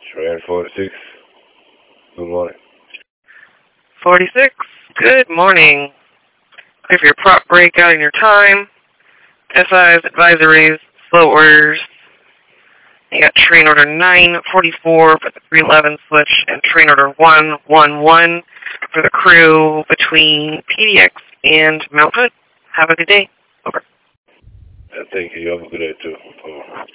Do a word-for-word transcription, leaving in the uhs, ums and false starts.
Trend forty-six. Good morning. forty-six, good morning. Clear for your prop breakout in your time. S Is, advisories, slow orders. You got train order nine forty-four for the three eleven switch and train order one one one for the crew between P D X and Mount Hood. Have a good day. Over. I think you have a good day too. Over.